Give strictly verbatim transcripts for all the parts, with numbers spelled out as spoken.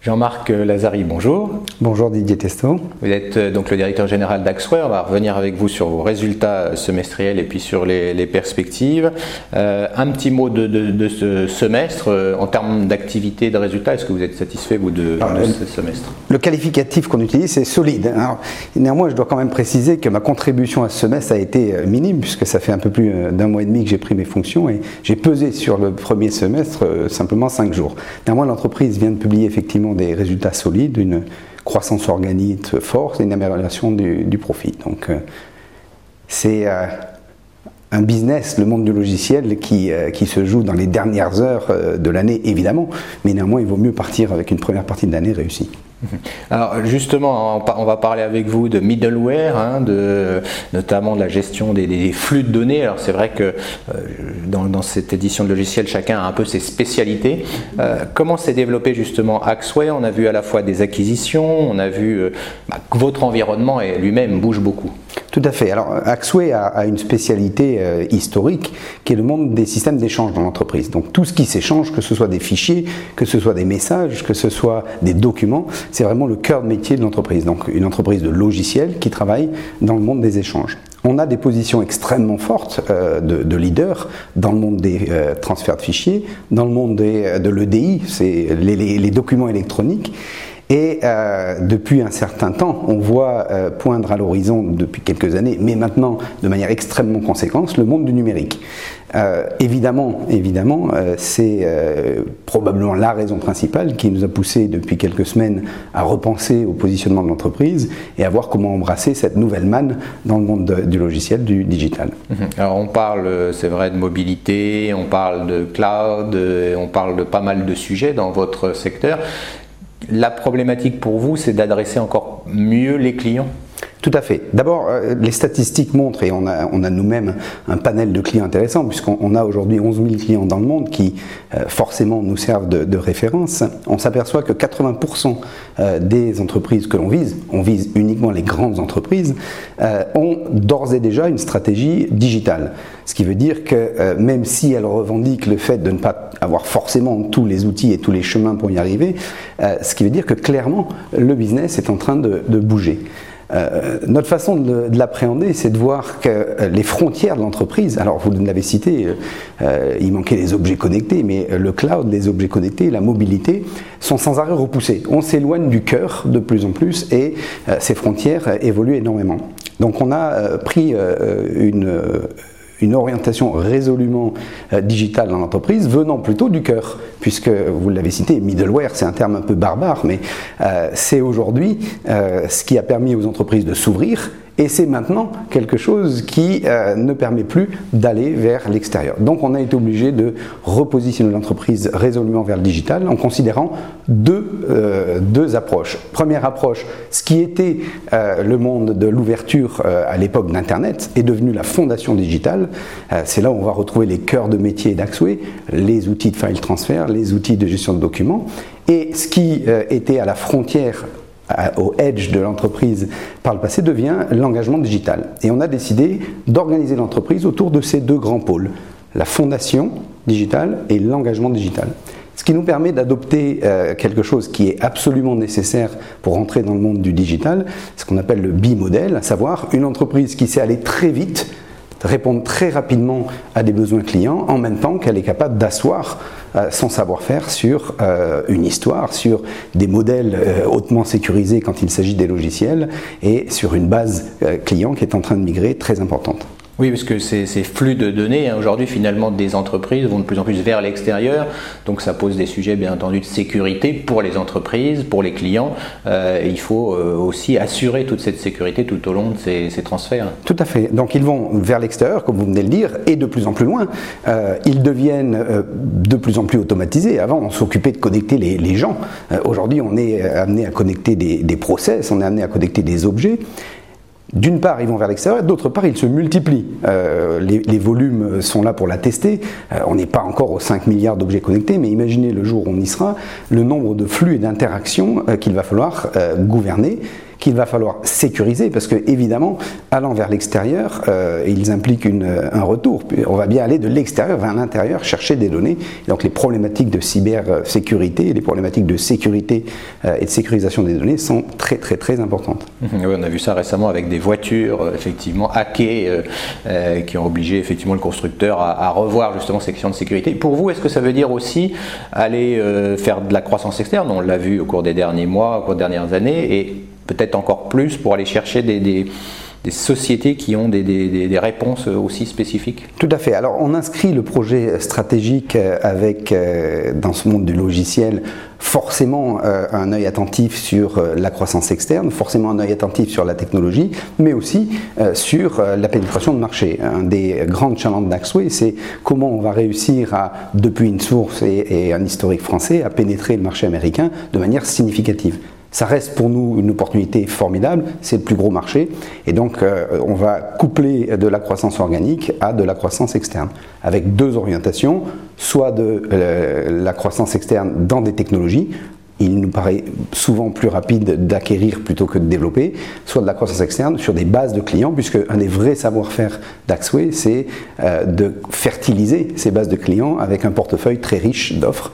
Jean-Marc Lazari, bonjour. Bonjour Didier Testo. Vous êtes donc le directeur général d'Axway. On va revenir avec vous sur vos résultats semestriels et puis sur les, les perspectives. Euh, un petit mot de, de, de ce semestre euh, en termes d'activité et de résultats. Est-ce que vous êtes satisfait vous de, Alors, de ce semestre? Le qualificatif qu'on utilise, c'est solide. Alors, néanmoins, je dois quand même préciser que ma contribution à ce semestre a été minime puisque ça fait un peu plus d'un mois et demi que j'ai pris mes fonctions et j'ai pesé sur le premier semestre euh, simplement cinq jours. Néanmoins, l'entreprise vient de publier effectivement des résultats solides, une croissance organique forte et une amélioration du, du profit. Donc euh, c'est euh, un business, le monde du logiciel, qui, euh, qui se joue dans les dernières heures euh, de l'année évidemment, mais néanmoins il vaut mieux partir avec une première partie de l'année réussie. Alors justement, on va parler avec vous de middleware, hein, de, notamment de la gestion des, des flux de données. Alors c'est vrai que euh, dans, dans cette édition de logiciel, chacun a un peu ses spécialités. Euh, comment s'est développé justement Axway? On a vu à la fois des acquisitions, on a vu euh, bah, que votre environnement lui-même bouge beaucoup. Tout à fait. Alors Axway a, a une spécialité euh, historique qui est le monde des systèmes d'échange dans l'entreprise. Donc tout ce qui s'échange, que ce soit des fichiers, que ce soit des messages, que ce soit des documents, c'est vraiment le cœur de métier de l'entreprise. Donc une entreprise de logiciels qui travaille dans le monde des échanges. On a des positions extrêmement fortes euh, de, de leaders dans le monde des euh, transferts de fichiers, dans le monde des, de l'E D I, c'est les, les, les documents électroniques. Et euh, depuis un certain temps, on voit euh, poindre à l'horizon depuis quelques années, mais maintenant de manière extrêmement conséquente, le monde du numérique. Euh, évidemment, évidemment, euh, c'est euh, probablement la raison principale qui nous a poussé depuis quelques semaines à repenser au positionnement de l'entreprise et à voir comment embrasser cette nouvelle manne dans le monde de, du logiciel, du digital. Alors on parle, c'est vrai, de mobilité, on parle de cloud, on parle de pas mal de sujets dans votre secteur. La problématique pour vous, c'est d'adresser encore mieux les clients? Tout à fait. D'abord, les statistiques montrent, et on a, on a nous-mêmes un panel de clients intéressants, puisqu'on a aujourd'hui onze mille clients dans le monde qui euh, forcément nous servent de, de référence. On s'aperçoit que quatre-vingts pour cent des entreprises que l'on vise, on vise uniquement les grandes entreprises, euh, ont d'ores et déjà une stratégie digitale. Ce qui veut dire que euh, même si elles revendiquent le fait de ne pas avoir forcément tous les outils et tous les chemins pour y arriver, euh, ce qui veut dire que clairement le business est en train de, de bouger. Euh, notre façon de, de l'appréhender, c'est de voir que euh, les frontières de l'entreprise, alors vous l'avez cité, euh, il manquait les objets connectés, mais le cloud, les objets connectés, la mobilité, sont sans arrêt repoussés. On s'éloigne du cœur de plus en plus et euh, ces frontières euh, évoluent énormément. Donc on a euh, pris euh, une... Euh, une orientation résolument euh, digitale dans l'entreprise venant plutôt du cœur, puisque, vous l'avez cité, middleware, c'est un terme un peu barbare, mais euh, c'est aujourd'hui euh, ce qui a permis aux entreprises de s'ouvrir, et c'est maintenant quelque chose qui euh, ne permet plus d'aller vers l'extérieur. Donc on a été obligé de repositionner l'entreprise résolument vers le digital en considérant deux, euh, deux approches. Première approche, ce qui était euh, le monde de l'ouverture euh, à l'époque d'Internet est devenu la fondation digitale. Euh, c'est là où on va retrouver les cœurs de métier d'Axway, les outils de file transfer, les outils de gestion de documents. Et ce qui euh, était à la frontière au edge de l'entreprise par le passé devient l'engagement digital. Et on a décidé d'organiser l'entreprise autour de ces deux grands pôles, la fondation digitale et l'engagement digital. Ce qui nous permet d'adopter euh, quelque chose qui est absolument nécessaire pour entrer dans le monde du digital, ce qu'on appelle le bimodèle, à savoir une entreprise qui sait aller très vite, répondre très rapidement à des besoins clients, en même temps qu'elle est capable d'asseoir euh, son savoir-faire sur euh, une histoire, sur des modèles euh, hautement sécurisés quand il s'agit des logiciels, et sur une base euh, client qui est en train de migrer très importante. Oui, parce que ces, ces flux de données, hein, aujourd'hui, finalement, des entreprises vont de plus en plus vers l'extérieur. Donc, ça pose des sujets, bien entendu, de sécurité pour les entreprises, pour les clients. Euh, il faut euh, aussi assurer toute cette sécurité tout au long de ces, ces transferts. Tout à fait. Donc, ils vont vers l'extérieur, comme vous venez de le dire, et de plus en plus loin. Euh, ils deviennent euh, de plus en plus automatisés. Avant, on s'occupait de connecter les, les gens. Euh, aujourd'hui, on est amené à connecter des, des process, on est amené à connecter des objets. D'une part, ils vont vers l'extérieur, d'autre part, ils se multiplient. Euh, les, les volumes sont là pour l'attester. Euh, on n'est pas encore aux cinq milliards d'objets connectés, mais imaginez le jour où on y sera, le nombre de flux et d'interactions euh, qu'il va falloir euh, gouverner, qu'il va falloir sécuriser, parce que évidemment, allant vers l'extérieur, euh, ils impliquent une, un retour. On va bien aller de l'extérieur vers l'intérieur, chercher des données. Et donc les problématiques de cybersécurité, les problématiques de sécurité euh, et de sécurisation des données sont très très très importantes. Mmh, oui, on a vu ça récemment avec des voitures euh, effectivement hackées euh, euh, qui ont obligé effectivement le constructeur à, à revoir justement ces questions de sécurité. Pour vous, est-ce que ça veut dire aussi aller euh, faire de la croissance externe? On l'a vu au cours des derniers mois, au cours des dernières années, et peut-être encore plus pour aller chercher des, des, des sociétés qui ont des, des, des réponses aussi spécifiques? Tout à fait. Alors on inscrit le projet stratégique avec, euh, dans ce monde du logiciel, forcément euh, un œil attentif sur euh, la croissance externe, forcément un œil attentif sur la technologie, mais aussi euh, sur euh, la pénétration de marché. Un des grands challenges d'Axway, c'est comment on va réussir à, depuis une source et, et un historique français, à pénétrer le marché américain de manière significative. Ça reste pour nous une opportunité formidable, c'est le plus gros marché, et donc euh, on va coupler de la croissance organique à de la croissance externe, avec deux orientations, soit de euh, la croissance externe dans des technologies. Il nous paraît souvent plus rapide d'acquérir plutôt que de développer, soit de la croissance externe sur des bases de clients, puisque un des vrais savoir-faire d'Axway, c'est euh, de fertiliser ces bases de clients avec un portefeuille très riche d'offres.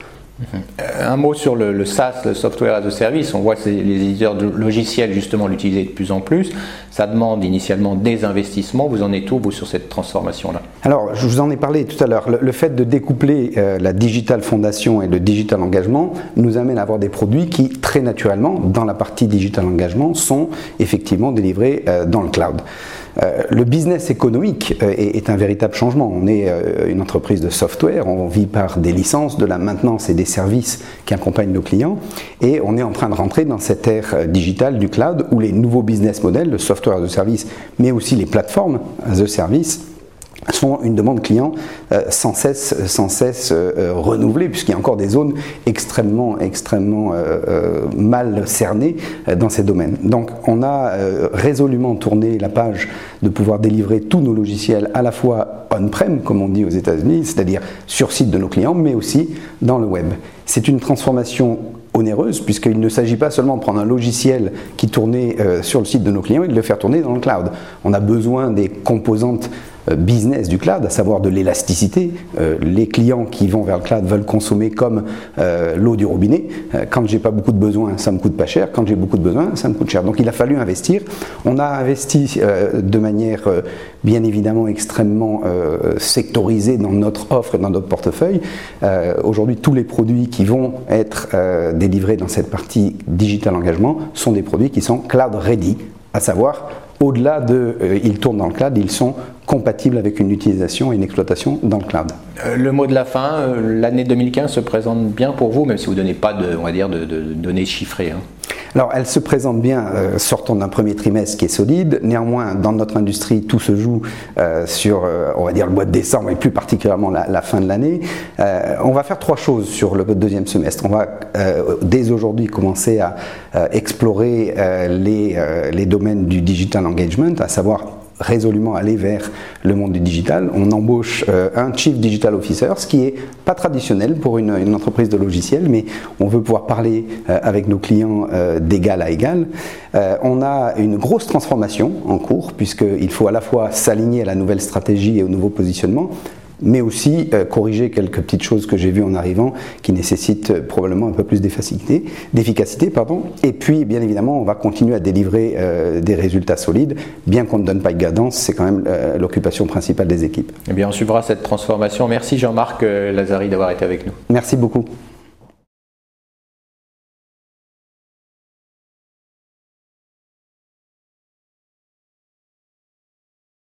Un mot sur le, le SaaS, le Software as a Service. On voit que les éditeurs de logiciels justement l'utiliser de plus en plus. Ça demande initialement des investissements. Vous en êtes où, vous, sur cette transformation-là? Alors, je vous en ai parlé tout à l'heure. Le, le fait de découpler euh, la Digital Fondation et le Digital Engagement nous amène à avoir des produits qui, très naturellement, dans la partie Digital Engagement, sont effectivement délivrés euh, dans le cloud. Euh, le business économique euh, est, est un véritable changement. On est euh, une entreprise de software, on vit par des licences, de la maintenance et des services qui accompagnent nos clients, et on est en train de rentrer dans cette ère euh, digitale du cloud où les nouveaux business models, le software as a service, mais aussi les plateformes as a service, sont une demande client euh, sans cesse, sans cesse euh, renouvelée, puisqu'il y a encore des zones extrêmement, extrêmement euh, euh, mal cernées euh, dans ces domaines. Donc on a euh, résolument tourné la page de pouvoir délivrer tous nos logiciels à la fois on-prem, comme on dit aux États-Unis, c'est-à-dire sur site de nos clients, mais aussi dans le web. C'est une transformation onéreuse, puisqu'il ne s'agit pas seulement de prendre un logiciel qui tournait euh, sur le site de nos clients et de le faire tourner dans le cloud. On a besoin des composantes euh, business du cloud, à savoir de l'élasticité. Euh, les clients qui vont vers le cloud veulent consommer comme euh, l'eau du robinet. Euh, quand j'ai pas beaucoup de besoins, ça me coûte pas cher. Quand j'ai beaucoup de besoins, ça me coûte cher. Donc il a fallu investir. On a investi euh, de manière euh, bien évidemment extrêmement euh, sectorisée dans notre offre et dans notre portefeuille. Euh, aujourd'hui, tous les produits qui vont être euh, délivrés dans cette partie Digital Engagement sont des produits qui sont cloud ready, à savoir au-delà de euh, ils tournent dans le cloud, ils sont compatibles avec une utilisation et une exploitation dans le cloud. Euh, le mot de la fin, euh, l'année deux mille quinze se présente bien pour vous, même si vous ne donnez pas de, on va dire, de, de, de données chiffrées, hein. Alors, elle se présente bien, euh, sortant d'un premier trimestre qui est solide. Néanmoins, dans notre industrie, tout se joue euh, sur, euh, on va dire, le mois de décembre et plus particulièrement la, la fin de l'année. Euh, on va faire trois choses sur le deuxième semestre. On va euh, dès aujourd'hui commencer à euh, explorer euh, les, euh, les domaines du digital engagement, à savoir résolument aller vers le monde du digital. On embauche euh, un Chief Digital Officer, ce qui est pas traditionnel pour une, une entreprise de logiciels, mais on veut pouvoir parler euh, avec nos clients euh, d'égal à égal. Euh, on a une grosse transformation en cours, puisqu'il faut à la fois s'aligner à la nouvelle stratégie et au nouveau positionnement, mais aussi euh, corriger quelques petites choses que j'ai vues en arrivant qui nécessitent euh, probablement un peu plus d'efficacité, d'efficacité pardon. Et puis, bien évidemment, on va continuer à délivrer euh, des résultats solides, bien qu'on ne donne pas de guidance, c'est quand même euh, l'occupation principale des équipes. Eh bien, on suivra cette transformation. Merci Jean-Marc Lazary d'avoir été avec nous. Merci beaucoup.